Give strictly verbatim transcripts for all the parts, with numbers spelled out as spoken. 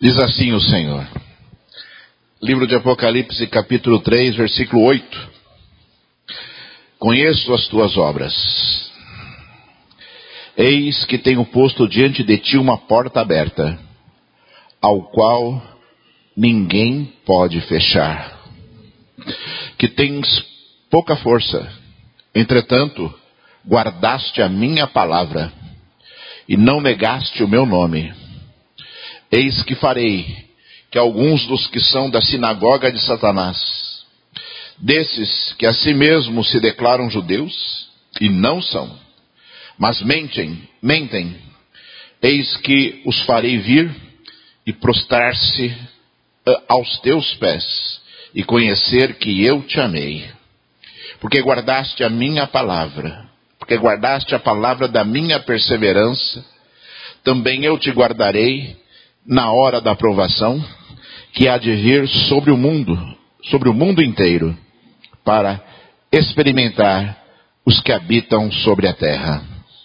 Diz assim o Senhor. Livro de Apocalipse, capítulo três, versículo oito. Conheço as tuas obras. Eis que tenho posto diante de ti uma porta aberta, ao qual ninguém pode fechar. Que tens pouca força, entretanto, guardaste a minha palavra, e não negaste o meu nome. Eis que farei que alguns dos que são da sinagoga de Satanás, desses que a si mesmos se declaram judeus, e não são, mas mentem, mentem, eis que os farei vir e prostrar-se aos teus pés, e conhecer que eu te amei. Porque guardaste a minha palavra, porque guardaste a palavra da minha perseverança, também eu te guardarei na hora da provação, que há de vir sobre o mundo, sobre o mundo inteiro, para experimentar os que habitam sobre a terra.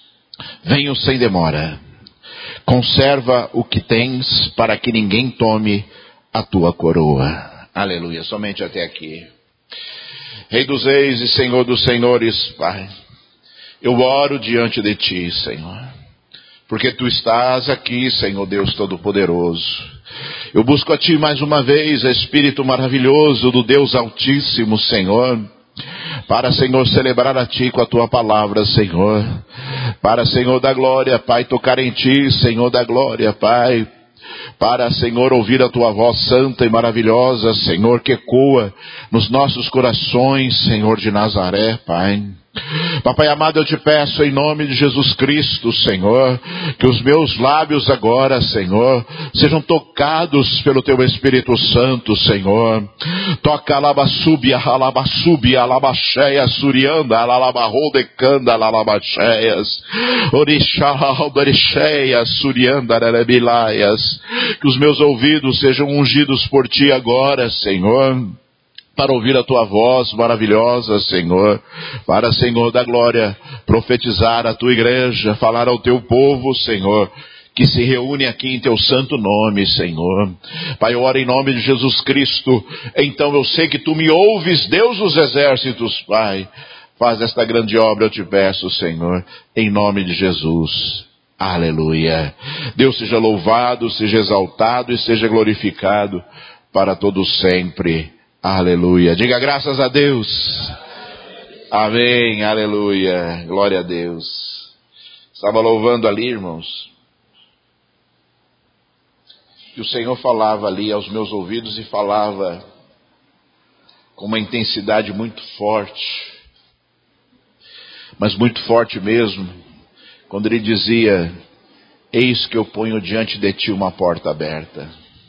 Venho sem demora. Conserva o que tens, para que ninguém tome a tua coroa. Aleluia. Somente até aqui. Rei dos reis e Senhor dos senhores, Pai, eu oro diante de ti, Senhor, porque tu estás aqui, Senhor Deus Todo-Poderoso. Eu busco a ti mais uma vez, Espírito maravilhoso do Deus Altíssimo, Senhor, para, Senhor, celebrar a ti com a tua palavra, Senhor, para, Senhor da glória, Pai, tocar em ti, Senhor da glória, Pai, para, Senhor, ouvir a tua voz santa e maravilhosa, Senhor, que ecoa nos nossos corações, Senhor de Nazaré, Pai. Papai amado, eu te peço em nome de Jesus Cristo, Senhor, que os meus lábios agora, Senhor, sejam tocados pelo teu Espírito Santo, Senhor. Toca alabassúbia, alabassúbia, alabaxéia, surianda, alabarrodecanda, alabacheias, orixá, albarixéia, surianda, alebilaias. Que os meus ouvidos sejam ungidos por ti agora, Senhor, para ouvir a tua voz maravilhosa, Senhor, para, Senhor da glória, profetizar a tua igreja, falar ao teu povo, Senhor, que se reúne aqui em teu santo nome, Senhor. Pai, eu oro em nome de Jesus Cristo, então eu sei que tu me ouves, Deus dos exércitos, Pai. Faz esta grande obra, eu te peço, Senhor, em nome de Jesus. Aleluia. Deus seja louvado, seja exaltado e seja glorificado para todos sempre. Aleluia. Diga graças a Deus. Amém. Aleluia. Glória a Deus. Estava louvando ali, irmãos, que o Senhor falava ali aos meus ouvidos e falava com uma intensidade muito forte, mas muito forte mesmo, quando ele dizia: eis que eu ponho diante de ti uma porta aberta.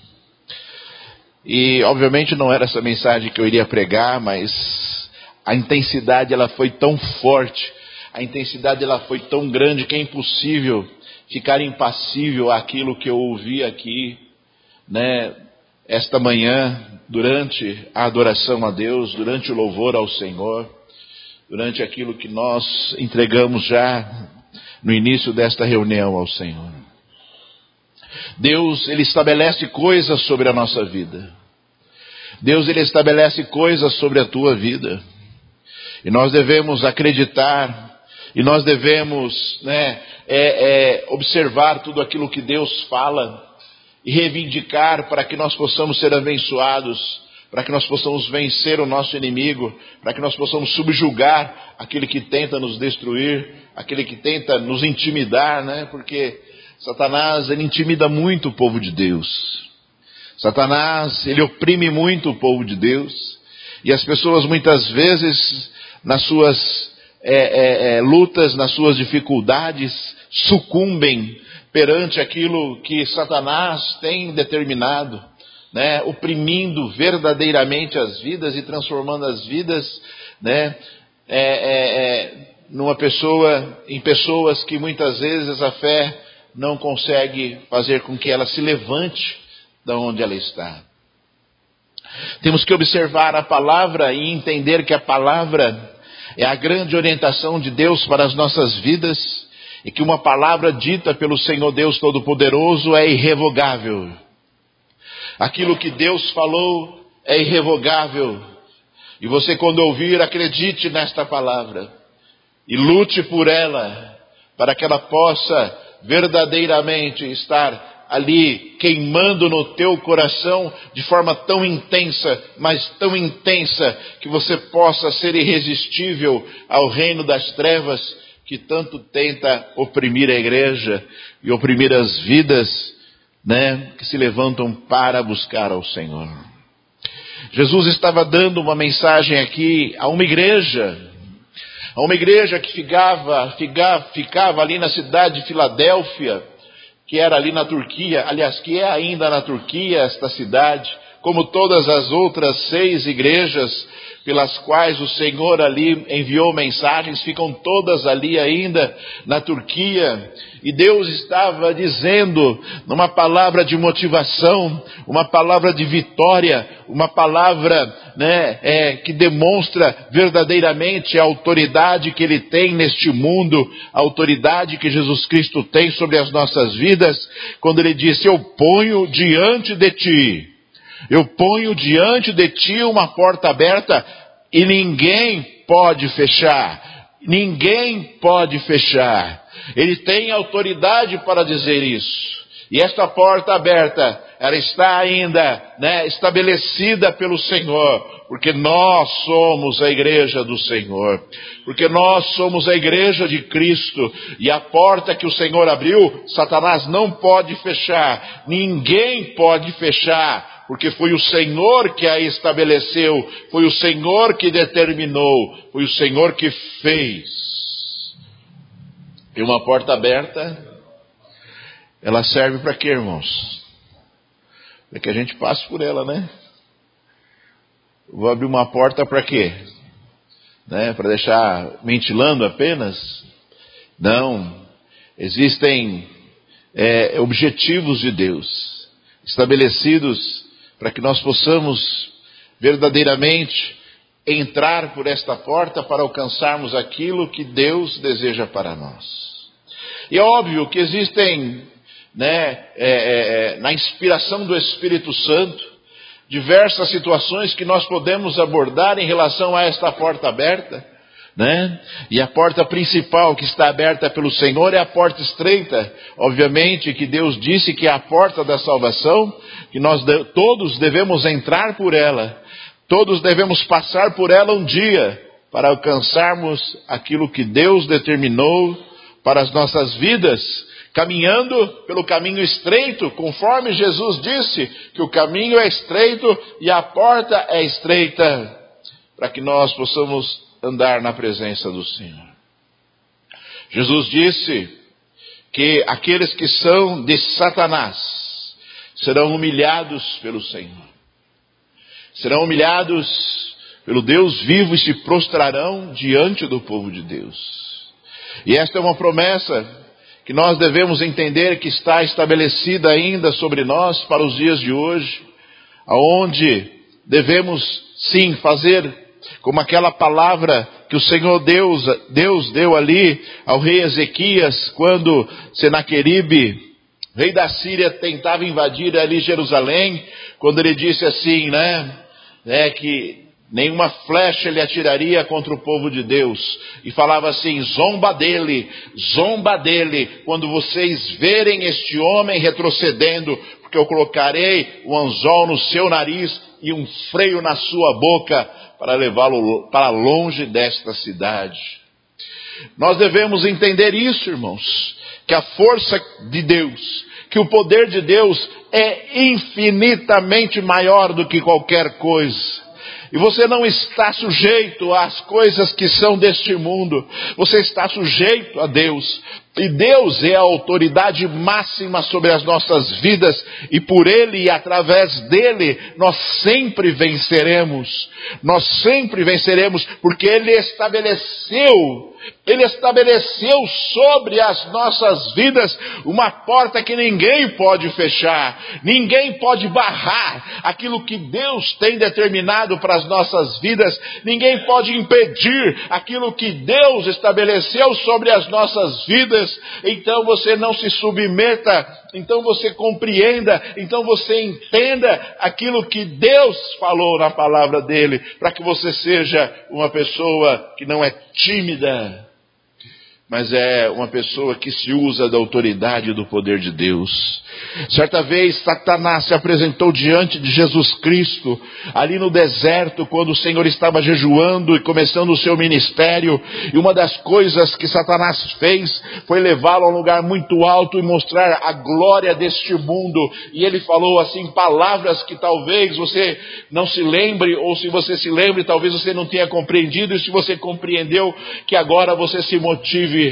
E obviamente não era essa mensagem que eu iria pregar, mas a intensidade ela foi tão forte, a intensidade ela foi tão grande que é impossível ficar impassível àquilo que eu ouvi aqui, né, esta manhã, durante a adoração a Deus, durante o louvor ao Senhor, durante aquilo que nós entregamos já no início desta reunião ao Senhor. Deus, Ele estabelece coisas sobre a nossa vida. Deus, Ele estabelece coisas sobre a tua vida. E nós devemos acreditar, e nós devemos, né, é, é, observar tudo aquilo que Deus fala, e reivindicar para que nós possamos ser abençoados, para que nós possamos vencer o nosso inimigo, para que nós possamos subjugar aquele que tenta nos destruir, aquele que tenta nos intimidar, né, porque Satanás, ele intimida muito o povo de Deus. Satanás, ele oprime muito o povo de Deus. E as pessoas muitas vezes, nas suas é, é, é, lutas, nas suas dificuldades, sucumbem perante aquilo que Satanás tem determinado, né? Oprimindo verdadeiramente as vidas e transformando as vidas, né? é, é, é, numa pessoa, em pessoas que muitas vezes a fé não consegue fazer com que ela se levante da onde ela está. Temos que observar a palavra e entender que a palavra é a grande orientação de Deus para as nossas vidas, e que uma palavra dita pelo Senhor Deus Todo-Poderoso é irrevogável. Aquilo que Deus falou é irrevogável. E você, quando ouvir, acredite nesta palavra. E lute por ela, para que ela possa verdadeiramente estar ali, queimando no teu coração de forma tão intensa, mas tão intensa, que você possa ser irresistível ao reino das trevas, que tanto tenta oprimir a igreja e oprimir as vidas, né, que se levantam para buscar ao Senhor. Jesus estava dando uma mensagem aqui a uma igreja, a uma igreja que ficava, ficava, ficava ali na cidade de Filadélfia, que era ali na Turquia, aliás, que é ainda na Turquia esta cidade, como todas as outras seis igrejas pelas quais o Senhor ali enviou mensagens, ficam todas ali ainda na Turquia. E Deus estava dizendo, numa palavra de motivação, uma palavra de vitória, uma palavra, né, é, que demonstra verdadeiramente a autoridade que Ele tem neste mundo, a autoridade que Jesus Cristo tem sobre as nossas vidas, quando Ele disse: eu ponho diante de ti, eu ponho diante de ti uma porta aberta e ninguém pode fechar. Ninguém pode fechar. Ele tem autoridade para dizer isso. E esta porta aberta, ela está ainda, né, estabelecida pelo Senhor, porque nós somos a igreja do Senhor, porque nós somos a igreja de Cristo, e a porta que o Senhor abriu, Satanás não pode fechar, ninguém pode fechar, porque foi o Senhor que a estabeleceu, foi o Senhor que determinou, foi o Senhor que fez. E uma porta aberta, ela serve para quê, irmãos? Para que a gente passe por ela, né? Vou abrir uma porta para quê? Né? Para deixar ventilando apenas? Não. Existem é, objetivos de Deus estabelecidos para que nós possamos verdadeiramente entrar por esta porta para alcançarmos aquilo que Deus deseja para nós. E é óbvio que existem, né, é, é, na inspiração do Espírito Santo, diversas situações que nós podemos abordar em relação a esta porta aberta, né? E a porta principal que está aberta pelo Senhor é a porta estreita, obviamente, que Deus disse que é a porta da salvação, que nós de, todos devemos entrar por ela, todos devemos passar por ela um dia, para alcançarmos aquilo que Deus determinou para as nossas vidas, caminhando pelo caminho estreito, conforme Jesus disse, que o caminho é estreito e a porta é estreita, para que nós possamos andar na presença do Senhor. Jesus disse que aqueles que são de Satanás serão humilhados pelo Senhor. Serão humilhados pelo Deus vivo e se prostrarão diante do povo de Deus. E esta é uma promessa que nós devemos entender que está estabelecida ainda sobre nós para os dias de hoje, aonde devemos sim fazer como aquela palavra que o Senhor Deus, Deus deu ali ao rei Ezequias, quando Senaqueribe, rei da Síria, tentava invadir ali Jerusalém, quando ele disse assim, né, é que nenhuma flecha ele atiraria contra o povo de Deus. E falava assim, zomba dele, zomba dele, quando vocês verem este homem retrocedendo, porque eu colocarei um anzol no seu nariz e um freio na sua boca, para levá-lo para longe desta cidade. Nós devemos entender isso, irmãos, que a força de Deus, que o poder de Deus é infinitamente maior do que qualquer coisa. E você não está sujeito às coisas que são deste mundo. Você está sujeito a Deus. E Deus é a autoridade máxima sobre as nossas vidas. E por Ele e através dEle, nós sempre venceremos. Nós sempre venceremos, porque Ele estabeleceu, Ele estabeleceu sobre as nossas vidas uma porta que ninguém pode fechar. Ninguém pode barrar aquilo que Deus tem determinado para as nossas vidas. Ninguém pode impedir aquilo que Deus estabeleceu sobre as nossas vidas. coisas, então você não se submeta, então você compreenda, então você entenda aquilo que Deus falou na palavra dele, para que você seja uma pessoa que não é tímida, mas é uma pessoa que se usa da autoridade e do poder de Deus. Certa vez, Satanás se apresentou diante de Jesus Cristo, ali no deserto, quando o Senhor estava jejuando e começando o seu ministério, e uma das coisas que Satanás fez foi levá-lo a um lugar muito alto e mostrar a glória deste mundo, e ele falou assim, palavras que talvez você não se lembre, ou se você se lembre, talvez você não tenha compreendido, e se você compreendeu, que agora você se motive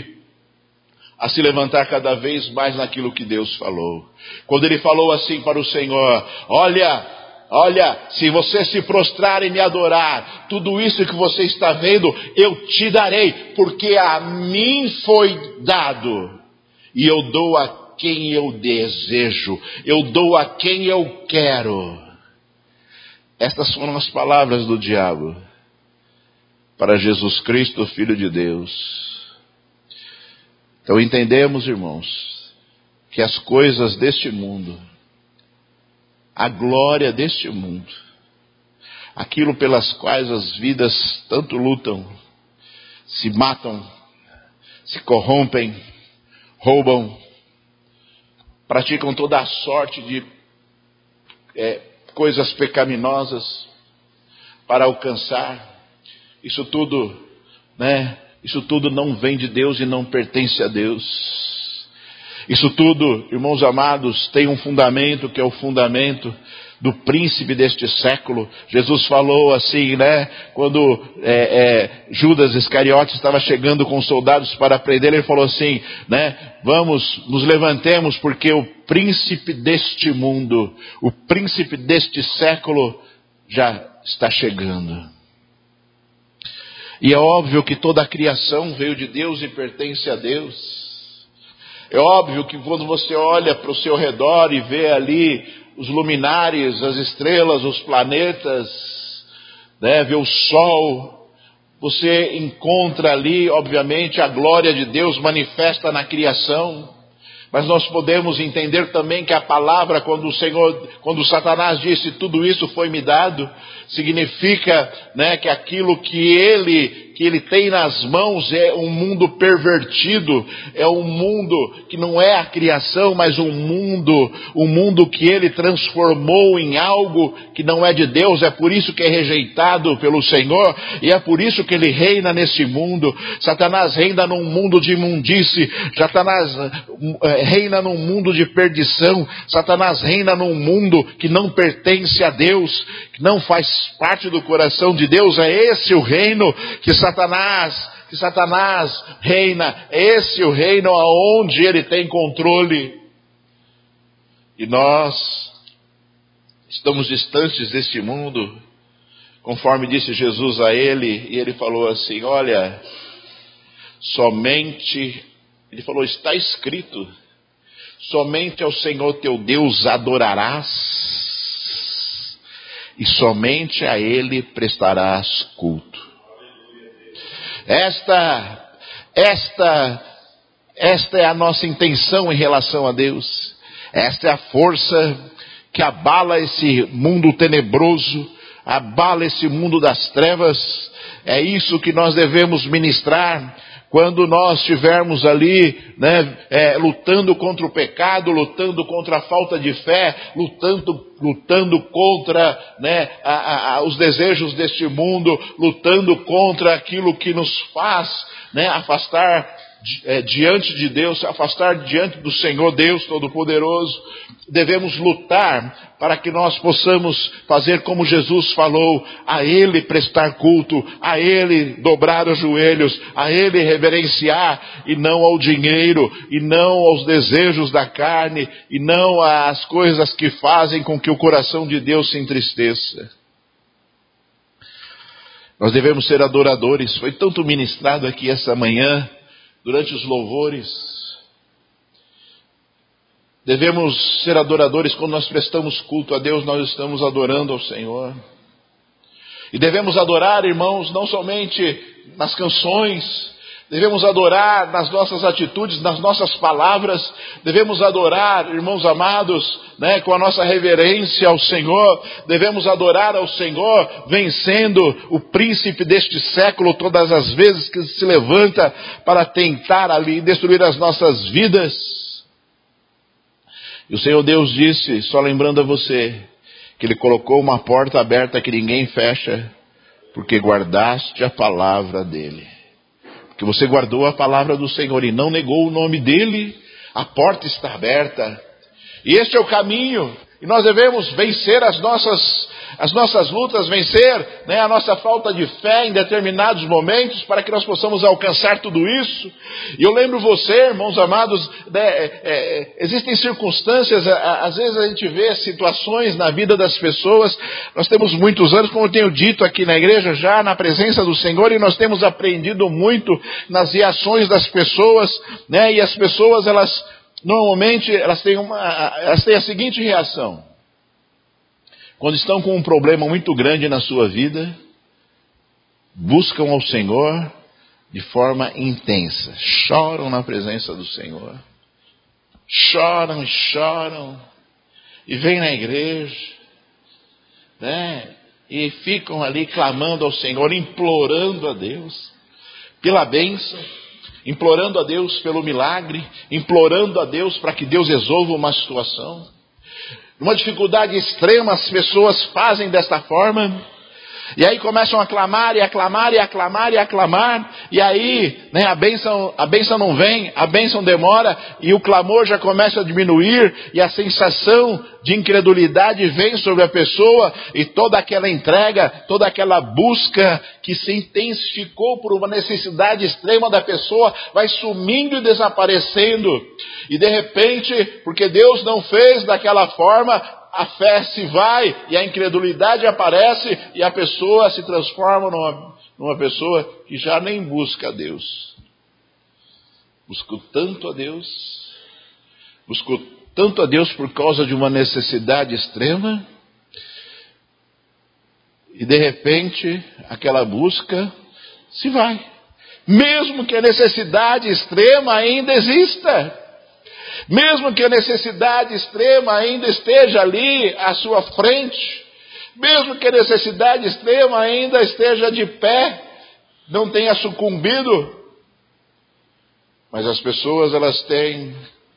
a se levantar cada vez mais naquilo que Deus falou. Quando ele falou assim para o Senhor, olha, olha, se você se prostrar e me adorar, tudo isso que você está vendo, eu te darei, porque a mim foi dado, e eu dou a quem eu desejo, eu dou a quem eu quero. Estas foram as palavras do diabo para Jesus Cristo, Filho de Deus. Então entendemos, irmãos, que as coisas deste mundo, a glória deste mundo, aquilo pelas quais as vidas tanto lutam, se matam, se corrompem, roubam, praticam toda a sorte de é, coisas pecaminosas para alcançar, isso tudo, né? Isso tudo não vem de Deus e não pertence a Deus. Isso tudo, irmãos amados, tem um fundamento que é o fundamento do príncipe deste século. Jesus falou assim, né? Quando é, é, Judas Iscariote estava chegando com soldados para prender, ele falou assim, né? Vamos, nos levantemos, porque o príncipe deste mundo, o príncipe deste século já está chegando. E é óbvio que toda a criação veio de Deus e pertence a Deus. É óbvio que quando você olha para o seu redor e vê ali os luminares, as estrelas, os planetas, né, vê o sol, você encontra ali, obviamente, a glória de Deus manifesta na criação. Mas nós podemos entender também que a palavra, quando o Senhor, quando Satanás disse, tudo isso foi me dado, significa, né, que aquilo que ele, que ele tem nas mãos é um mundo pervertido, é um mundo que não é a criação, mas um mundo, um mundo que ele transformou em algo que não é de Deus. É por isso que é rejeitado pelo Senhor, e é por isso que ele reina nesse mundo. Satanás reina num mundo de imundície, Satanás reina num mundo de perdição, Satanás reina num mundo que não pertence a Deus, que não faz parte do coração de Deus. É esse o reino que Satanás, que Satanás reina, é esse o reino aonde ele tem controle. E nós estamos distantes deste mundo, conforme disse Jesus a ele, e ele falou assim, olha, somente, ele falou, está escrito, somente ao Senhor teu Deus adorarás, e somente a Ele prestarás culto. Esta, esta, esta é a nossa intenção em relação a Deus. Esta é a força que abala esse mundo tenebroso, abala esse mundo das trevas. É isso que nós devemos ministrar quando nós estivermos ali, né, é, lutando contra o pecado, lutando contra a falta de fé, lutando, lutando contra, né, a, a, os desejos deste mundo, lutando contra aquilo que nos faz, né, afastar é, diante de Deus, afastar diante do Senhor Deus Todo-Poderoso. Devemos lutar para que nós possamos fazer como Jesus falou, a Ele prestar culto, a Ele dobrar os joelhos, a Ele reverenciar, e não ao dinheiro, e não aos desejos da carne, e não às coisas que fazem com que o coração de Deus se entristeça. Nós devemos ser adoradores. Foi tanto ministrado aqui essa manhã, durante os louvores. Devemos ser adoradores. Quando nós prestamos culto a Deus, nós estamos adorando ao Senhor. E devemos adorar, irmãos, não somente nas canções, devemos adorar nas nossas atitudes, nas nossas palavras, devemos adorar, irmãos amados, né, com a nossa reverência ao Senhor, devemos adorar ao Senhor, vencendo o príncipe deste século todas as vezes que se levanta para tentar ali destruir as nossas vidas. E o Senhor Deus disse, só lembrando a você, que Ele colocou uma porta aberta que ninguém fecha, porque guardaste a palavra dEle. Porque você guardou a palavra do Senhor e não negou o nome dEle, a porta está aberta. E este é o caminho. E nós devemos vencer as nossas, as nossas lutas, vencer, né, a nossa falta de fé em determinados momentos, para que nós possamos alcançar tudo isso. E eu lembro você, irmãos amados, né, é, é, existem circunstâncias, a, às vezes a gente vê situações na vida das pessoas. Nós temos muitos anos, como eu tenho dito aqui na igreja, já na presença do Senhor, e nós temos aprendido muito nas reações das pessoas, né, e as pessoas, elas... Normalmente elas têm, uma, elas têm a seguinte reação. Quando estão com um problema muito grande na sua vida, buscam ao Senhor de forma intensa. Choram na presença do Senhor. Choram e choram. E vêm na igreja, né? E ficam ali clamando ao Senhor, implorando a Deus pela bênção. Implorando a Deus pelo milagre, implorando a Deus para que Deus resolva uma situação. Numa dificuldade extrema, as pessoas fazem desta forma, e aí começam a clamar, e a clamar, e a clamar, e a clamar, e aí, né, a bênção, a bênção não vem, a bênção demora, e o clamor já começa a diminuir, e a sensação de incredulidade vem sobre a pessoa, e toda aquela entrega, toda aquela busca que se intensificou por uma necessidade extrema da pessoa, vai sumindo e desaparecendo. E de repente, porque Deus não fez daquela forma, a fé se vai e a incredulidade aparece e a pessoa se transforma numa, numa pessoa que já nem busca a Deus. Buscou tanto a Deus, buscou tanto a Deus por causa de uma necessidade extrema, e de repente aquela busca se vai. Mesmo que a necessidade extrema ainda exista. Mesmo que a necessidade extrema ainda esteja ali à sua frente, mesmo que a necessidade extrema ainda esteja de pé, não tenha sucumbido, mas as pessoas, elas têm,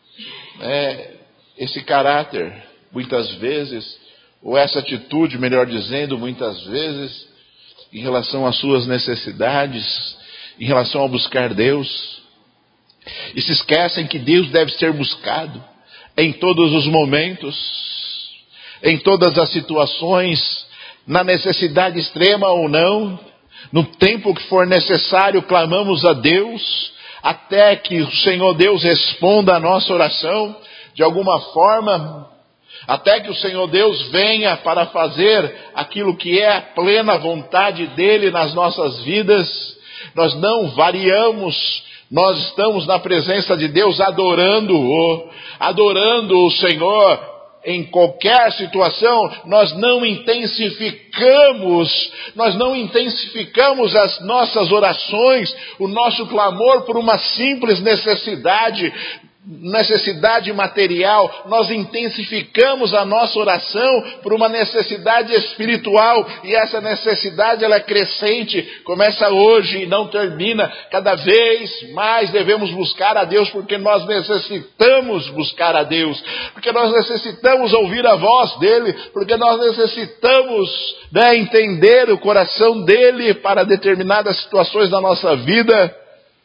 né, esse caráter, muitas vezes, ou essa atitude, melhor dizendo, muitas vezes, em relação às suas necessidades, em relação a buscar Deus. E se esquecem que Deus deve ser buscado em todos os momentos, em todas as situações, na necessidade extrema ou não, no tempo que for necessário, clamamos a Deus, até que o Senhor Deus responda a nossa oração, de alguma forma, até que o Senhor Deus venha para fazer aquilo que é a plena vontade dEle nas nossas vidas. Nós não variamos. Nós estamos na presença de Deus adorando-o, adorando o Senhor em qualquer situação. Nós não intensificamos, nós não intensificamos as nossas orações, o nosso clamor por uma simples necessidade, necessidade material. Nós intensificamos a nossa oração por uma necessidade espiritual, e essa necessidade, ela é crescente, começa hoje e não termina. Cada vez mais devemos buscar a Deus, porque nós necessitamos buscar a Deus, porque nós necessitamos ouvir a voz dEle, porque nós necessitamos, né, entender o coração dEle para determinadas situações da nossa vida,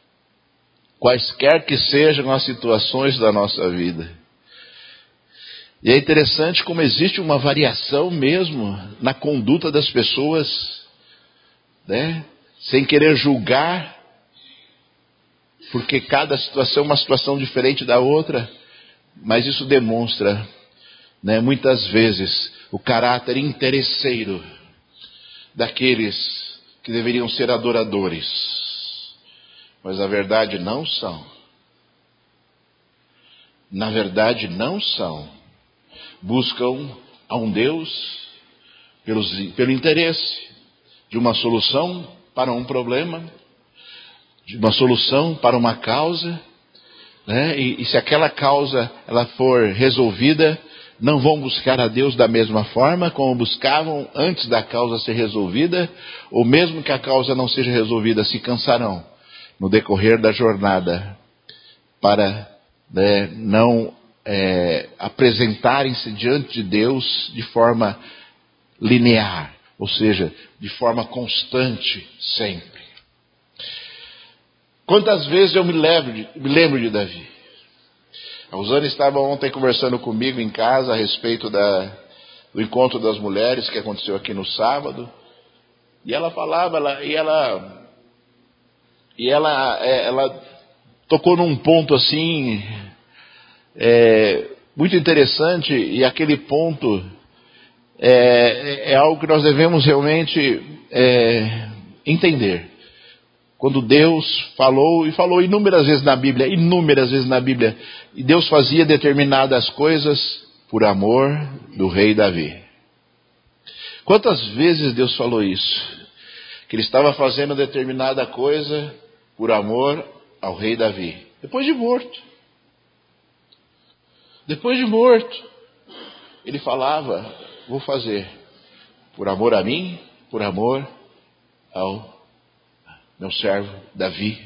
quaisquer que sejam as situações da nossa vida. E é interessante como existe uma variação mesmo na conduta das pessoas, né? Sem querer julgar, porque cada situação é uma situação diferente da outra, mas isso demonstra, né, muitas vezes, o caráter interesseiro daqueles que deveriam ser adoradores. Mas na verdade não são. Na verdade não são. Buscam a um Deus pelos, pelo interesse de uma solução para um problema. de uma solução para uma causa, né? E, e se aquela causa ela for resolvida, não vão buscar a Deus da mesma forma como buscavam antes da causa ser resolvida, ou mesmo que a causa não seja resolvida, se cansarão no decorrer da jornada para, né, não é, apresentarem-se diante de Deus de forma linear, ou seja, de forma constante sempre. Quantas vezes eu me lembro de, me lembro de Davi? A Rosana estava ontem conversando comigo em casa a respeito da, do encontro das mulheres que aconteceu aqui no sábado. E ela falava, ela, e ela, e ela, é, ela tocou num ponto assim, é, muito interessante, e aquele ponto é, é algo que nós devemos realmente é, entender. Quando Deus falou, e falou inúmeras vezes na Bíblia, inúmeras vezes na Bíblia, e Deus fazia determinadas coisas por amor do rei Davi. Quantas vezes Deus falou isso? Que ele estava fazendo determinada coisa por amor ao rei Davi. Depois de morto. Depois de morto. Ele falava, vou fazer por amor a mim, por amor ao meu servo Davi.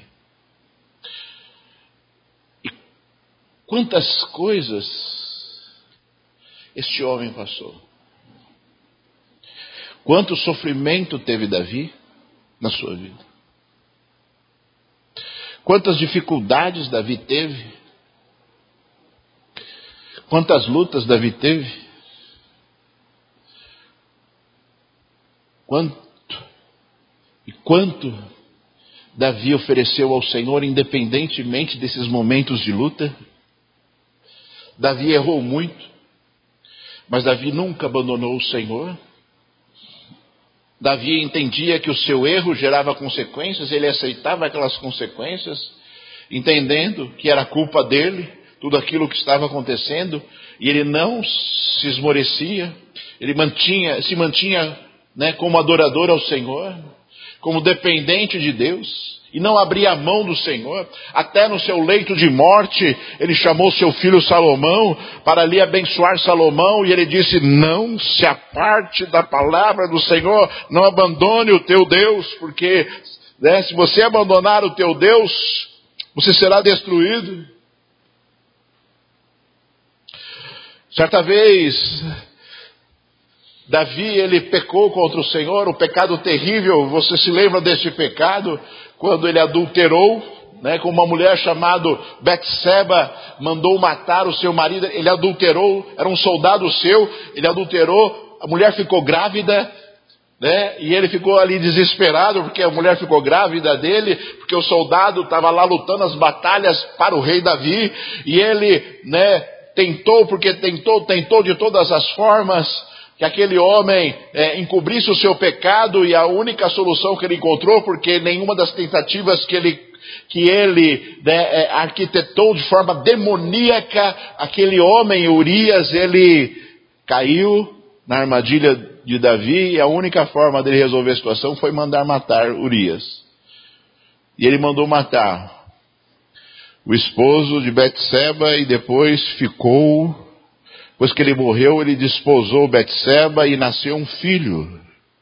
E quantas coisas este homem passou. Quanto sofrimento teve Davi na sua vida. Quantas dificuldades Davi teve. Quantas lutas Davi teve. Quanto e quanto Davi ofereceu ao Senhor, independentemente desses momentos de luta. Davi errou muito, mas Davi nunca abandonou o Senhor. Davi entendia que o seu erro gerava consequências, ele aceitava aquelas consequências, entendendo que era culpa dele, tudo aquilo que estava acontecendo, e ele não se esmorecia, ele mantinha, se mantinha, né, como adorador ao Senhor, como dependente de Deus, e não abria a mão do Senhor. Até no seu leito de morte, ele chamou seu filho Salomão para lhe abençoar Salomão, e ele disse, não se aparte da palavra do Senhor, não abandone o teu Deus, porque, né, se você abandonar o teu Deus, você será destruído. Certa vez, Davi, ele pecou contra o Senhor, um pecado terrível. Você se lembra deste pecado? Quando ele adulterou, né, com uma mulher chamada Betseba, mandou matar o seu marido. Ele adulterou, era um soldado seu, ele adulterou, a mulher ficou grávida, né, e ele ficou ali desesperado, porque a mulher ficou grávida dele, porque o soldado estava lá lutando as batalhas para o rei Davi, e ele, né, tentou, porque tentou, tentou de todas as formas, que aquele homem é, encobrisse o seu pecado, e a única solução que ele encontrou, porque nenhuma das tentativas que ele, que ele né, é, arquitetou de forma demoníaca, aquele homem, Urias, ele caiu na armadilha de Davi, e a única forma dele resolver a situação foi mandar matar Urias. E ele mandou matar o esposo de Betseba, e depois ficou... Depois que ele morreu, ele desposou Betseba e nasceu um filho.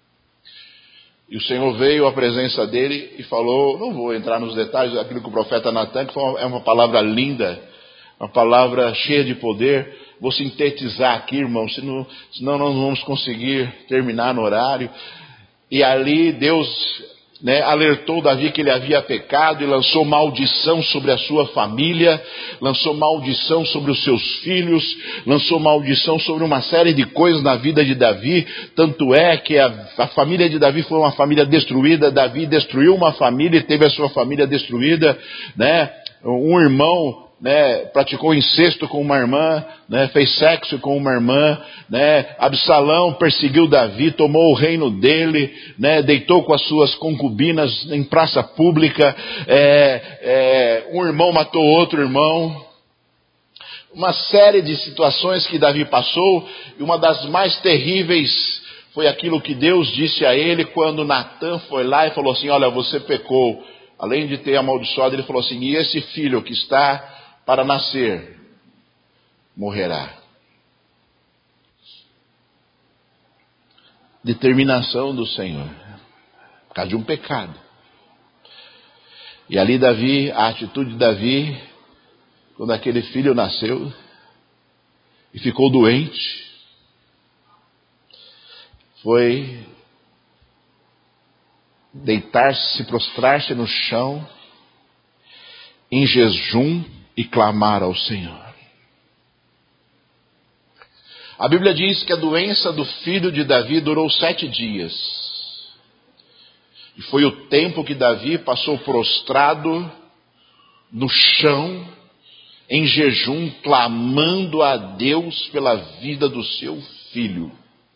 E o Senhor veio à presença dele e falou, não vou entrar nos detalhes daquilo que o profeta Natan, que é uma palavra linda, uma palavra cheia de poder. Vou sintetizar aqui, irmão, senão, senão nós não vamos conseguir terminar no horário. E ali Deus, né, alertou Davi que ele havia pecado e lançou maldição sobre a sua família, lançou maldição sobre os seus filhos, lançou maldição sobre uma série de coisas na vida de Davi. Tanto é que a, a família de Davi foi uma família destruída. Davi destruiu uma família e teve a sua família destruída, né? Um irmão, né, praticou incesto com uma irmã, né, fez sexo com uma irmã, né, Absalão perseguiu Davi, tomou o reino dele, né, deitou com as suas concubinas em praça pública, é, é, um irmão matou outro irmão. Uma série de situações que Davi passou, e uma das mais terríveis foi aquilo que Deus disse a ele quando Natan foi lá e falou assim, olha, você pecou além de ter amaldiçoado, ele falou assim: e esse filho que está para nascer morrerá. Determinação do Senhor, por causa de um pecado. E ali Davi, a atitude de Davi, quando aquele filho nasceu e ficou doente, foi deitar-se, se prostrar-se no chão, em jejum, e clamar ao Senhor. A Bíblia diz que a doença do filho de Davi durou sete dias. E foi o tempo que Davi passou prostrado no chão, em jejum, clamando a Deus pela vida do seu filho.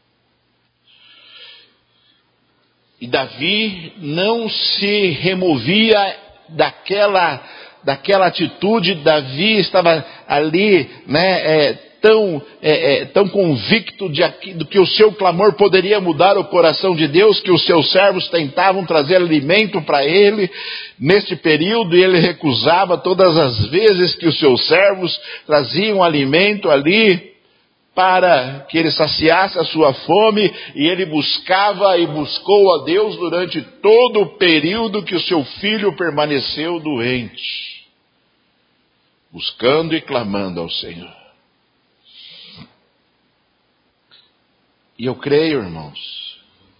E Davi não se removia daquela, daquela atitude. Davi estava ali, né, é, tão, é, é, tão convicto de, de que o seu clamor poderia mudar o coração de Deus, que os seus servos tentavam trazer alimento para ele neste período, e ele recusava todas as vezes que os seus servos traziam alimento ali, para que ele saciasse a sua fome, e ele buscava e buscou a Deus durante todo o período que o seu filho permaneceu doente, buscando e clamando ao Senhor. E eu creio, irmãos,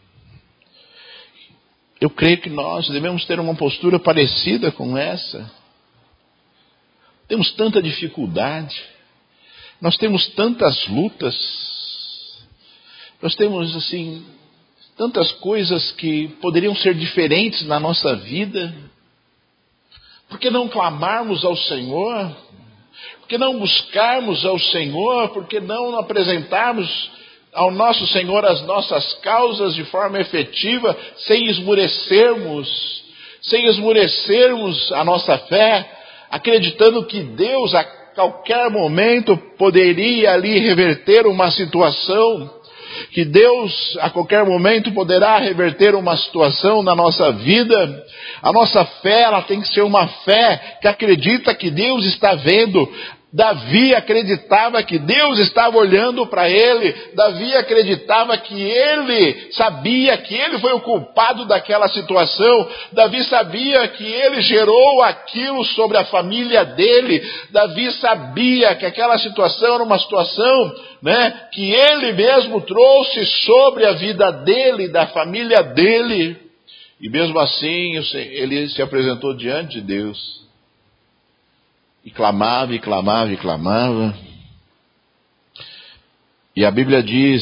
eu creio que nós devemos ter uma postura parecida com essa. Temos tanta dificuldade, nós temos tantas lutas, nós temos, assim, tantas coisas que poderiam ser diferentes na nossa vida. Por que não clamarmos ao Senhor? Por que não buscarmos ao Senhor? Por que não apresentarmos ao nosso Senhor as nossas causas de forma efetiva, sem esmurecermos, sem esmurecermos a nossa fé, acreditando que Deus a qualquer momento poderia ali reverter uma situação, que Deus a qualquer momento poderá reverter uma situação na nossa vida. A nossa fé, ela tem que ser uma fé que acredita que Deus está vendo. Davi acreditava que Deus estava olhando para ele. Davi acreditava que ele sabia que ele foi o culpado daquela situação. Davi sabia que ele gerou aquilo sobre a família dele. Davi sabia que aquela situação era uma situação, né, que ele mesmo trouxe sobre a vida dele, da família dele. E mesmo assim, ele se apresentou diante de Deus. E clamava, e clamava, e clamava. E a Bíblia diz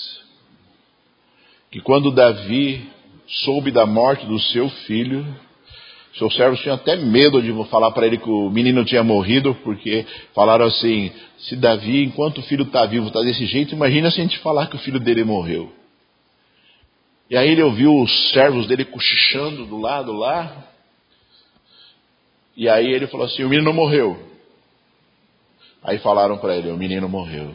que quando Davi soube da morte do seu filho, seus servos tinham até medo de falar para ele que o menino tinha morrido, porque falaram assim: se Davi, enquanto o filho está vivo, está desse jeito, imagina se a gente falar que o filho dele morreu. E aí ele ouviu os servos dele cochichando do lado lá. E aí ele falou assim: o menino morreu. Aí falaram para ele: o menino morreu.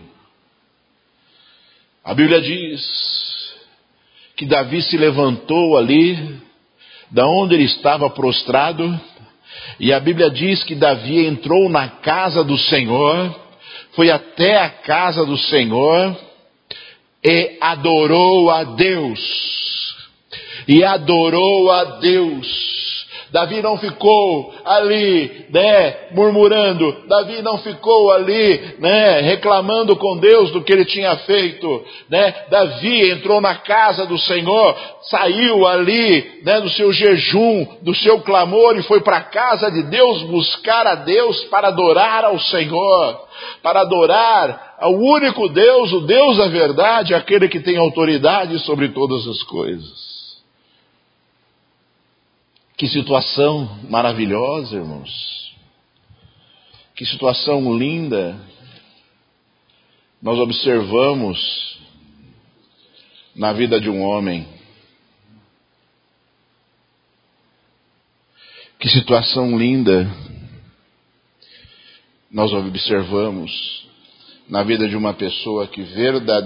A Bíblia diz que Davi se levantou ali, da onde ele estava prostrado, e a Bíblia diz que Davi entrou na casa do Senhor, foi até a casa do Senhor e adorou a Deus. E adorou a Deus. Davi não ficou ali, né, murmurando. Davi não ficou ali, né, reclamando com Deus do que ele tinha feito, né? Davi entrou na casa do Senhor, saiu ali, né, do seu jejum, do seu clamor, e foi para a casa de Deus buscar a Deus para adorar ao Senhor, para adorar ao único Deus, o Deus da verdade, aquele que tem autoridade sobre todas as coisas. Que situação maravilhosa, irmãos. Que situação linda. Nós observamos na vida de um homem. Que situação linda nós observamos na vida de uma pessoa que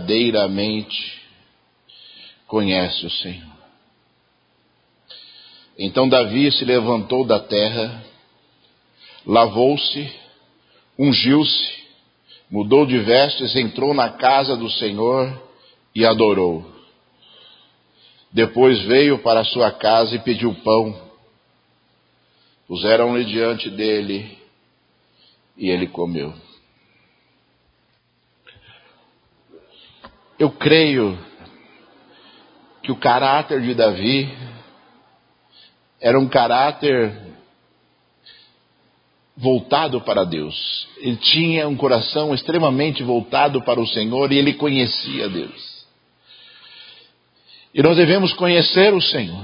verdadeiramente conhece o Senhor. Então Davi se levantou da terra, lavou-se, ungiu-se, mudou de vestes, entrou na casa do Senhor e adorou. Depois veio para a sua casa e pediu pão. Puseram-lhe diante dele e ele comeu. Eu creio que o caráter de Davi era um caráter voltado para Deus. Ele tinha um coração extremamente voltado para o Senhor e ele conhecia Deus. E nós devemos conhecer o Senhor.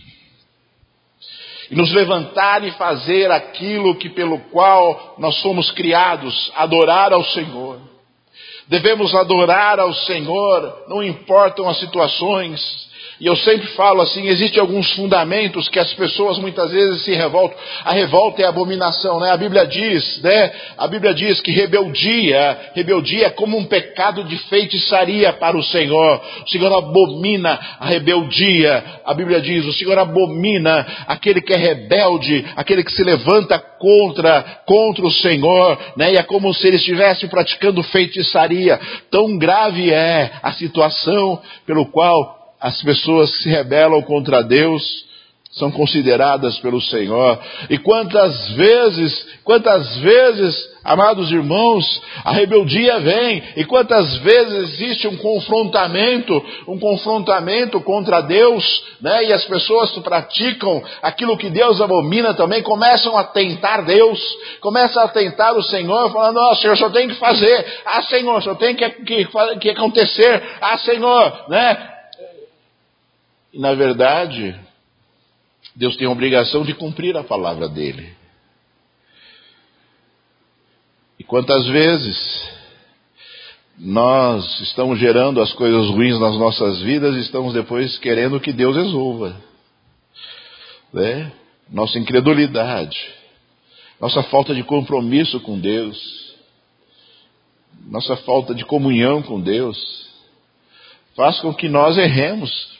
E nos levantar e fazer aquilo que pelo qual nós fomos criados, adorar ao Senhor. Devemos adorar ao Senhor, não importam as situações. E eu sempre falo assim, existem alguns fundamentos que as pessoas muitas vezes se revoltam. A revolta é abominação, né? A Bíblia diz, né? A Bíblia diz que rebeldia, rebeldia é como um pecado de feitiçaria para o Senhor. O Senhor abomina a rebeldia. A Bíblia diz, o Senhor abomina aquele que é rebelde, aquele que se levanta contra, contra o Senhor, né? E é como se ele estivesse praticando feitiçaria. Tão grave é a situação pelo qual as pessoas que se rebelam contra Deus são consideradas pelo Senhor. E quantas vezes, quantas vezes, amados irmãos, a rebeldia vem, e quantas vezes existe um confrontamento, um confrontamento contra Deus, né? E as pessoas praticam aquilo que Deus abomina também, começam a tentar Deus, começam a tentar o Senhor, falando, ó, Senhor, só tem que fazer, ah, Senhor, só tem que, que, que acontecer, ah, Senhor, né? E na verdade, Deus tem a obrigação de cumprir a palavra dele. E quantas vezes nós estamos gerando as coisas ruins nas nossas vidas e estamos depois querendo que Deus resolva, né? Nossa incredulidade, nossa falta de compromisso com Deus, nossa falta de comunhão com Deus, faz com que nós erremos.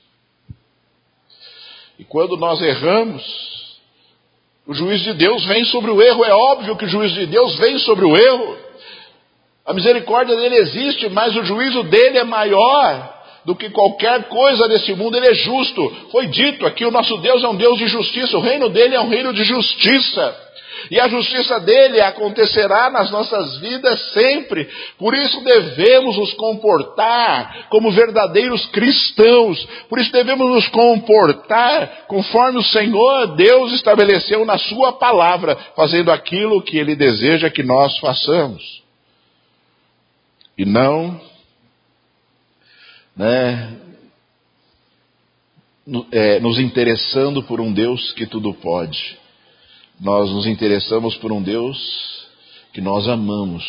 E quando nós erramos, o juízo de Deus vem sobre o erro. É óbvio que o juízo de Deus vem sobre o erro. A misericórdia dele existe, mas o juízo dele é maior do que qualquer coisa desse mundo. Ele é justo. Foi dito aqui, o nosso Deus é um Deus de justiça. O reino dele é um reino de justiça. E a justiça dele acontecerá nas nossas vidas sempre. Por isso devemos nos comportar como verdadeiros cristãos. Por isso devemos nos comportar conforme o Senhor Deus estabeleceu na sua palavra, fazendo aquilo que ele deseja que nós façamos. E não, né, é, nos interessando por um Deus que tudo pode. Nós nos interessamos por um Deus que nós amamos.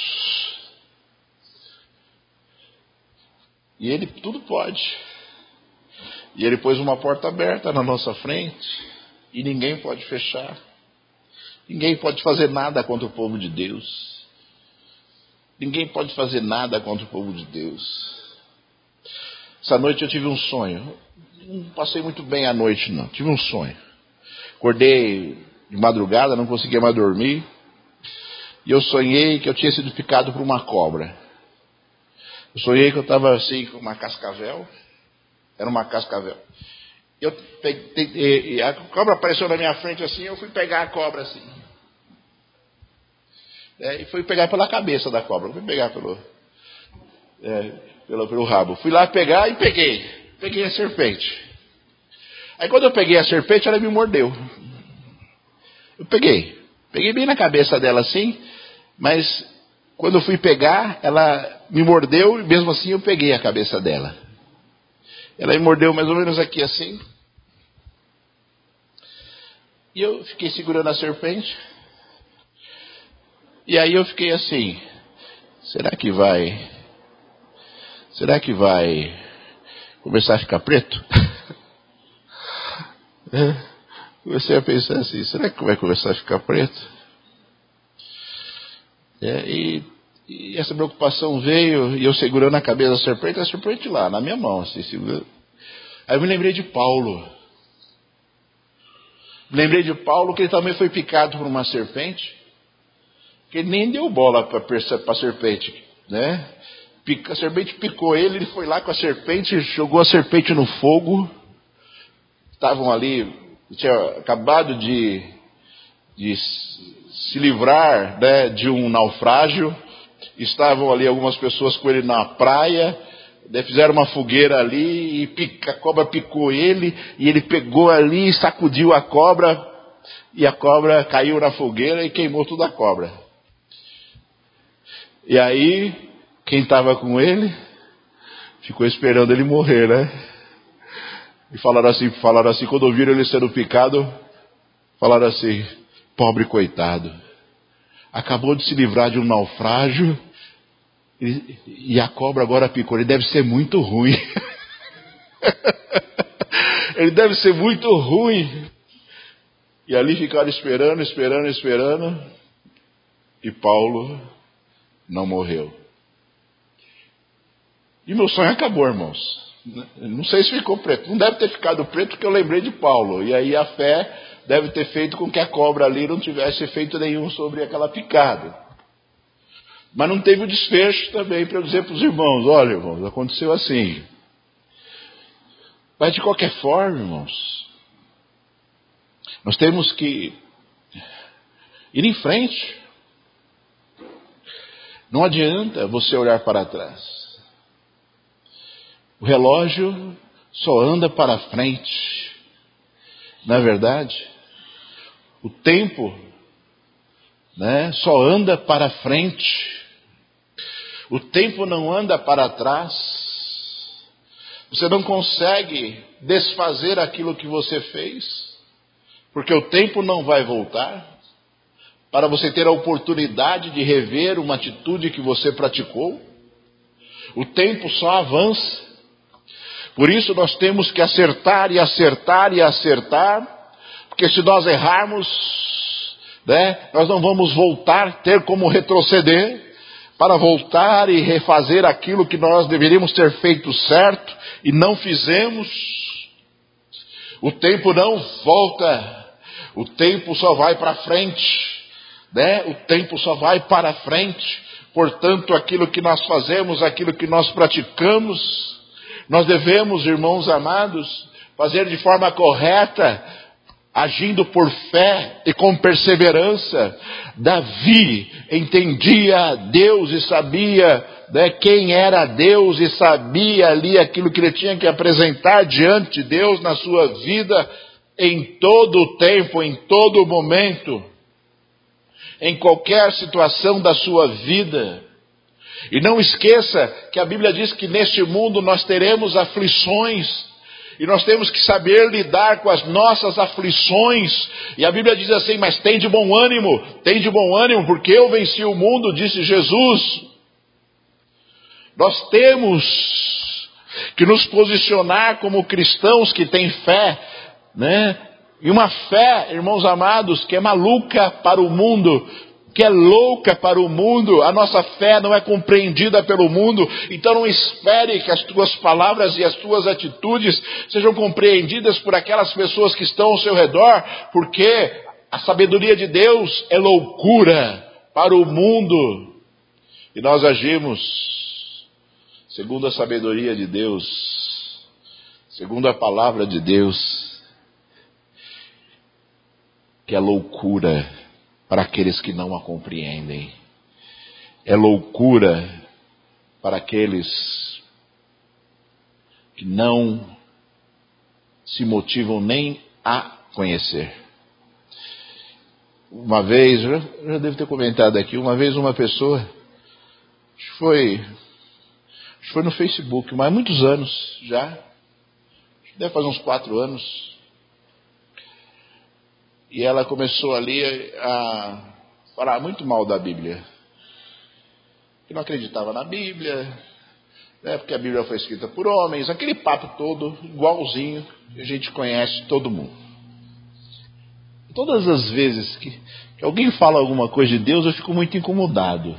E Ele tudo pode. E Ele pôs uma porta aberta na nossa frente e ninguém pode fechar. Ninguém pode fazer nada contra o povo de Deus. Ninguém pode fazer nada contra o povo de Deus. Essa noite eu tive um sonho. Não passei muito bem a noite, não. Tive um sonho. Acordei de madrugada, não conseguia mais dormir. E eu sonhei que eu tinha sido picado por uma cobra. Eu sonhei que eu estava assim com uma cascavel. Era uma cascavel. Eu peguei, a cobra apareceu na minha frente assim, eu fui pegar a cobra assim. É, e fui pegar pela cabeça da cobra, não fui pegar pelo, é, pelo, pelo rabo. Fui lá pegar e peguei. Peguei a serpente. Aí quando eu peguei a serpente, ela me mordeu. Eu peguei, peguei bem na cabeça dela assim, mas quando eu fui pegar, ela me mordeu e mesmo assim eu peguei a cabeça dela. Ela me mordeu mais ou menos aqui assim. E eu fiquei segurando a serpente. E aí eu fiquei assim, será que vai, será que vai começar a ficar preto? É. Comecei a pensar assim, será que vai começar a ficar preto? É, e, e essa preocupação veio, e eu segurando a cabeça da serpente, a serpente lá, na minha mão, assim, segurando. Aí eu me lembrei de Paulo. Lembrei de Paulo, que ele também foi picado por uma serpente, que ele nem deu bola para a serpente, né? A serpente picou ele, ele foi lá com a serpente, jogou a serpente no fogo. Estavam ali, tinha acabado de, de se livrar, né, de um naufrágio. Estavam ali algumas pessoas com ele na praia, fizeram uma fogueira ali, e pica, a cobra picou ele, e ele pegou ali e sacudiu a cobra, e a cobra caiu na fogueira e queimou toda a cobra. E aí, quem estava com ele, ficou esperando ele morrer, né? E falaram assim, falaram assim, quando ouviram ele sendo picado, falaram assim, pobre coitado, acabou de se livrar de um naufrágio, e, e a cobra agora picou, ele deve ser muito ruim. Ele deve ser muito ruim. E ali ficaram esperando, esperando, esperando, e Paulo não morreu. E meu sonho acabou, irmãos. Não sei se ficou preto. Não deve ter ficado preto porque eu lembrei de Paulo. E aí a fé deve ter feito com que a cobra ali não tivesse efeito nenhum sobre aquela picada. Mas não teve o desfecho também para eu dizer para os irmãos, olha, irmãos, aconteceu assim. Mas de qualquer forma, irmãos, nós temos que ir em frente. Não adianta você olhar para trás. O relógio só anda para frente. Não é verdade? O tempo, né, só anda para frente. O tempo não anda para trás. Você não consegue desfazer aquilo que você fez, porque o tempo não vai voltar. Para você ter a oportunidade de rever uma atitude que você praticou. O tempo só avança. Por isso nós temos que acertar e acertar e acertar, porque se nós errarmos, né, nós não vamos voltar, ter como retroceder, para voltar e refazer aquilo que nós deveríamos ter feito certo e não fizemos. O tempo não volta, o tempo só vai para frente. Né? O tempo só vai para frente. Portanto, aquilo que nós fazemos, aquilo que nós praticamos, nós devemos, irmãos amados, fazer de forma correta, agindo por fé e com perseverança. Davi entendia Deus e sabia, né, quem era Deus, e sabia ali aquilo que ele tinha que apresentar diante de Deus na sua vida, em todo o tempo, em todo o momento. Em qualquer situação da sua vida. E não esqueça que a Bíblia diz que neste mundo nós teremos aflições. E nós temos que saber lidar com as nossas aflições. E a Bíblia diz assim, mas tem de bom ânimo, tem de bom ânimo, porque eu venci o mundo, disse Jesus. Nós temos que nos posicionar como cristãos que têm fé, né? E uma fé, irmãos amados, que é maluca para o mundo, que é louca para o mundo. A nossa fé não é compreendida pelo mundo. Então não espere que as tuas palavras e as tuas atitudes sejam compreendidas por aquelas pessoas que estão ao seu redor, porque a sabedoria de Deus é loucura para o mundo. E nós agimos segundo a sabedoria de Deus, segundo a palavra de Deus, que é loucura para aqueles que não a compreendem. É loucura para aqueles que não se motivam nem a conhecer. Uma vez, eu já devo ter comentado aqui, uma vez uma pessoa, acho que foi, acho que foi no Facebook, mas há muitos anos já, acho que deve fazer uns quatro anos, e ela começou ali a falar muito mal da Bíblia. Que não acreditava na Bíblia, né, porque a Bíblia foi escrita por homens, aquele papo todo igualzinho que a gente conhece todo mundo. Todas as vezes que, que alguém fala alguma coisa de Deus, eu fico muito incomodado.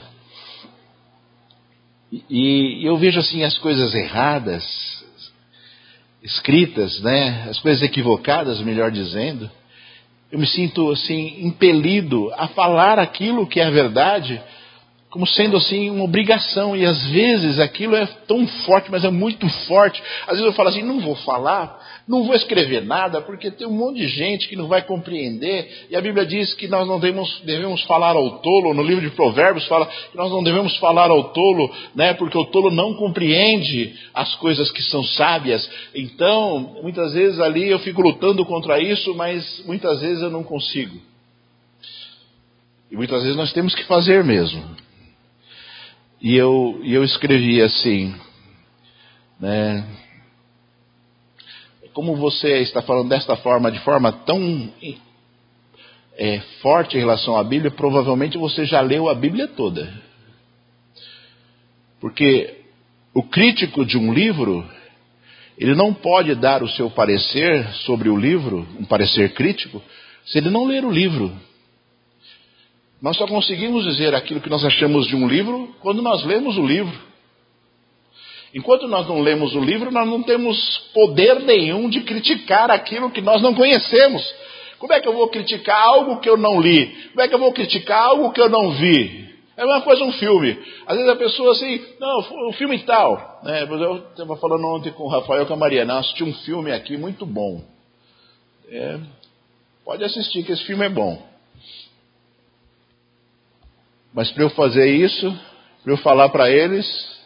E, e eu vejo assim as coisas erradas, escritas, né, as coisas equivocadas, melhor dizendo, eu me sinto assim impelido a falar aquilo que é a verdade, como sendo assim uma obrigação, e às vezes aquilo é tão forte, mas é muito forte. Às vezes eu falo assim, não vou falar, não vou escrever nada, porque tem um monte de gente que não vai compreender, e a Bíblia diz que nós não devemos, devemos falar ao tolo. No livro de Provérbios fala que nós não devemos falar ao tolo, né, porque o tolo não compreende as coisas que são sábias. Então, muitas vezes ali eu fico lutando contra isso, mas muitas vezes eu não consigo. E muitas vezes nós temos que fazer mesmo. E eu, e eu escrevi assim, né? Como você está falando desta forma, de forma tão é, forte em relação à Bíblia, provavelmente você já leu a Bíblia toda. Porque o crítico de um livro, ele não pode dar o seu parecer sobre o livro, um parecer crítico, se ele não ler o livro. Nós só conseguimos dizer aquilo que nós achamos de um livro quando nós lemos o livro. Enquanto nós não lemos o livro, nós não temos poder nenhum de criticar aquilo que nós não conhecemos. Como é que eu vou criticar algo que eu não li? Como é que eu vou criticar algo que eu não vi? É a mesma coisa um filme. Às vezes a pessoa assim, não, o filme tal. Né? Eu estava falando ontem com o Rafael e com a Mariana, assisti um filme aqui muito bom. É, pode assistir, que esse filme é bom. Mas para eu fazer isso, para eu falar para eles,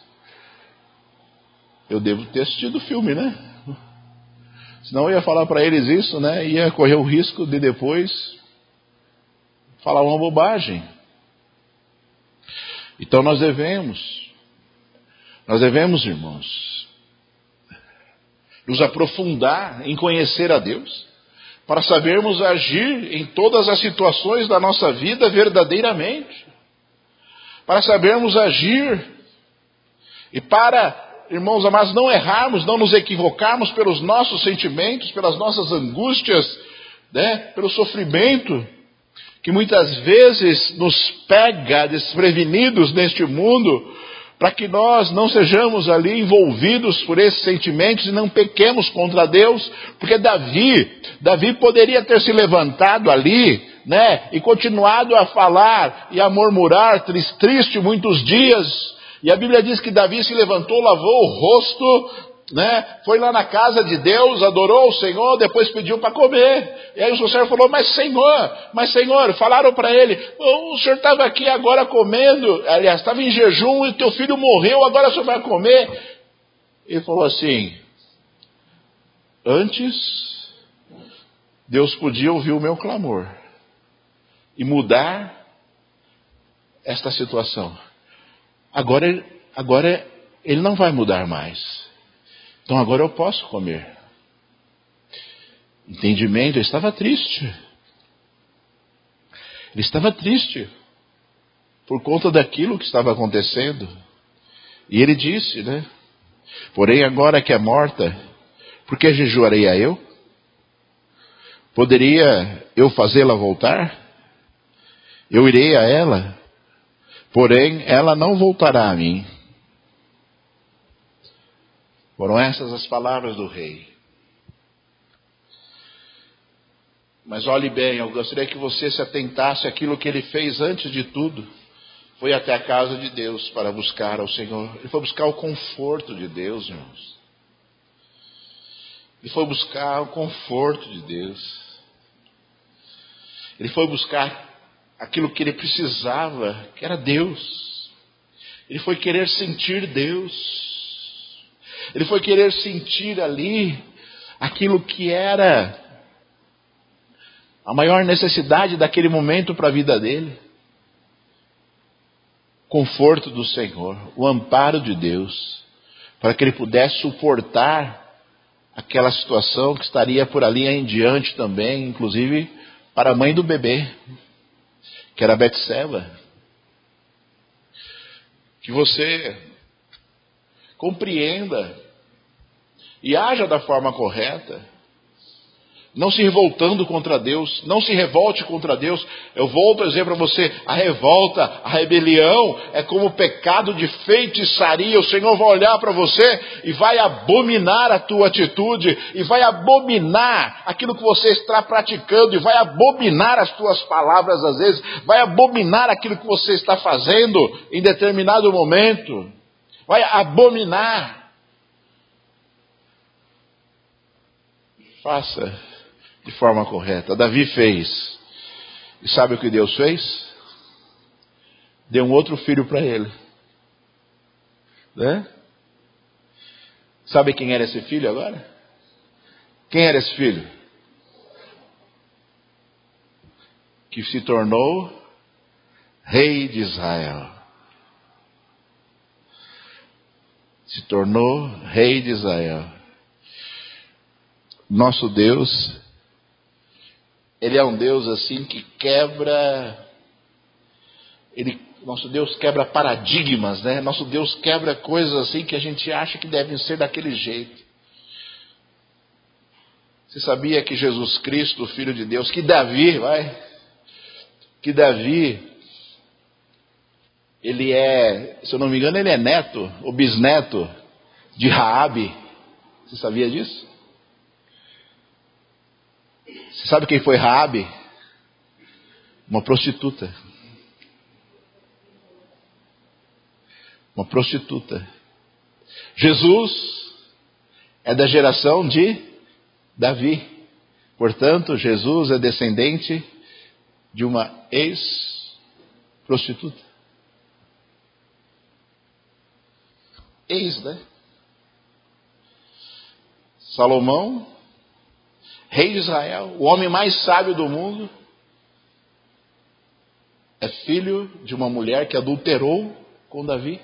eu devo ter assistido o filme, né? Senão eu ia falar para eles isso, né? Ia correr o risco de depois falar uma bobagem. Então nós devemos, nós devemos, irmãos, nos aprofundar em conhecer a Deus, para sabermos agir em todas as situações da nossa vida verdadeiramente. Para sabermos agir e para, irmãos amados, não errarmos, não nos equivocarmos pelos nossos sentimentos, pelas nossas angústias, né, pelo sofrimento que muitas vezes nos pega desprevenidos neste mundo, para que nós não sejamos ali envolvidos por esses sentimentos e não pequemos contra Deus, porque Davi, Davi poderia ter se levantado ali, né, e continuado a falar e a murmurar, triste, triste muitos dias, e a Bíblia diz que Davi se levantou, lavou o rosto, né, foi lá na casa de Deus, adorou o Senhor, depois pediu para comer. E aí o Senhor falou, mas Senhor, mas Senhor, falaram para ele, o Senhor estava aqui agora comendo, aliás, estava em jejum e teu filho morreu, agora o Senhor vai comer. Ele falou assim, antes Deus podia ouvir o meu clamor e mudar esta situação. Agora, agora ele não vai mudar mais. Então agora eu posso comer. Entendimento, ele estava triste. Ele estava triste por conta daquilo que estava acontecendo. E ele disse, né? Porém agora que é morta, por que jejuarei a eu? Poderia eu fazê-la voltar? Eu irei a ela, porém ela não voltará a mim. Foram essas as palavras do rei. Mas olhe bem, eu gostaria que você se atentasse àquilo que ele fez antes de tudo. Foi até a casa de Deus para buscar ao Senhor. Ele foi buscar o conforto de Deus, irmãos. Ele foi buscar o conforto de Deus. Ele foi buscar aquilo que ele precisava, que era Deus. Ele foi querer sentir Deus. Ele foi querer sentir ali aquilo que era a maior necessidade daquele momento para a vida dele. Conforto do Senhor, o amparo de Deus, para que ele pudesse suportar aquela situação que estaria por ali em diante também, inclusive para a mãe do bebê, que era Betseba. Que você compreenda e haja da forma correta. não se revoltando contra Deus, não se revolte contra Deus. Eu volto a dizer para você, a revolta, a rebelião é como pecado de feitiçaria. O Senhor vai olhar para você e vai abominar a tua atitude, e vai abominar aquilo que você está praticando, e vai abominar as tuas palavras às vezes, vai abominar aquilo que você está fazendo em determinado momento, vai abominar. Faça de forma correta. Davi fez. E sabe o que Deus fez? Deu um outro filho para ele. Né? Sabe quem era esse filho agora? Quem era esse filho? Que se tornou rei de Israel. Se tornou rei de Israel. Nosso Deus, Ele é um Deus assim que quebra, ele, nosso Deus quebra paradigmas, né? Nosso Deus quebra coisas assim que a gente acha que devem ser daquele jeito. Você sabia que Jesus Cristo, o Filho de Deus, que Davi, vai, que Davi, ele é, se eu não me engano, ele é neto, ou bisneto de Raabe. Você sabia disso? Você sabe quem foi Raabe? Uma prostituta. Uma prostituta. Jesus é da geração de Davi. Portanto, Jesus é descendente de uma ex-prostituta. Ex, né? Salomão, rei de Israel, o homem mais sábio do mundo, é filho de uma mulher que adulterou com Davi.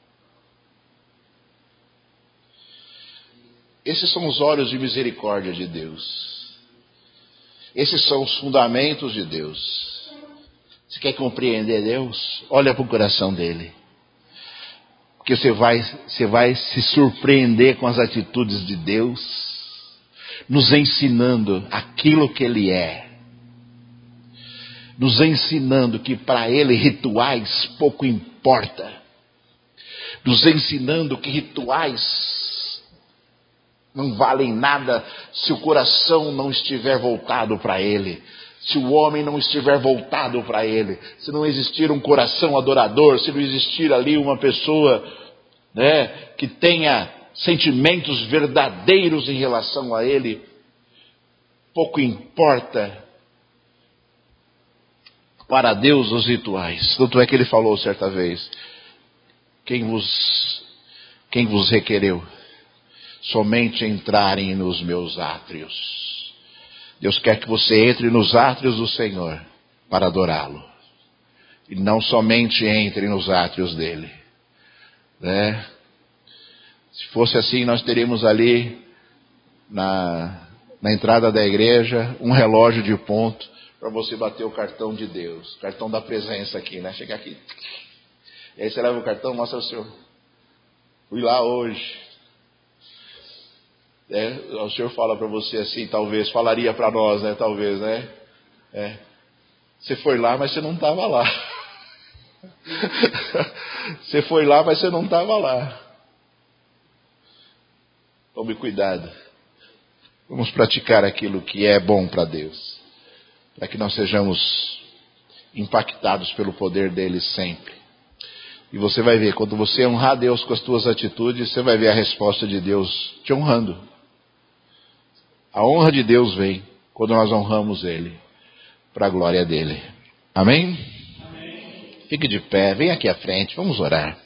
Esses são os olhos de misericórdia de Deus. Esses são os fundamentos de Deus. Você quer compreender Deus? Olha para o coração dele. Porque você vai, você vai se surpreender com as atitudes de Deus, nos ensinando aquilo que Ele é, nos ensinando que para Ele rituais pouco importa, nos ensinando que rituais não valem nada se o coração não estiver voltado para Ele, se o homem não estiver voltado para Ele, se não existir um coração adorador, se não existir ali uma pessoa, né, que tenha sentimentos verdadeiros em relação a Ele, pouco importa para Deus os rituais. Tanto é que Ele falou certa vez, quem vos, quem vos requereu? Somente entrarem nos meus átrios. Deus quer que você entre nos átrios do Senhor para adorá-lo. E não somente entre nos átrios dele. Né? Se fosse assim, nós teríamos ali na, na entrada da igreja um relógio de ponto para você bater o cartão de Deus. Cartão da presença aqui, né? Chega aqui. E aí você leva o cartão, mostra o senhor. Fui lá hoje. É, o Senhor fala para você assim, talvez, falaria para nós, né? Talvez, né? É. Você foi lá, mas você não estava lá. Você foi lá, mas você não estava lá. Tome cuidado. Vamos praticar aquilo que é bom para Deus, para que nós sejamos impactados pelo poder dele sempre. E você vai ver, quando você honrar Deus com as tuas atitudes, você vai ver a resposta de Deus te honrando. A honra de Deus vem quando nós honramos Ele, para a glória dele. Amém? Amém? Fique de pé, vem aqui à frente, vamos orar.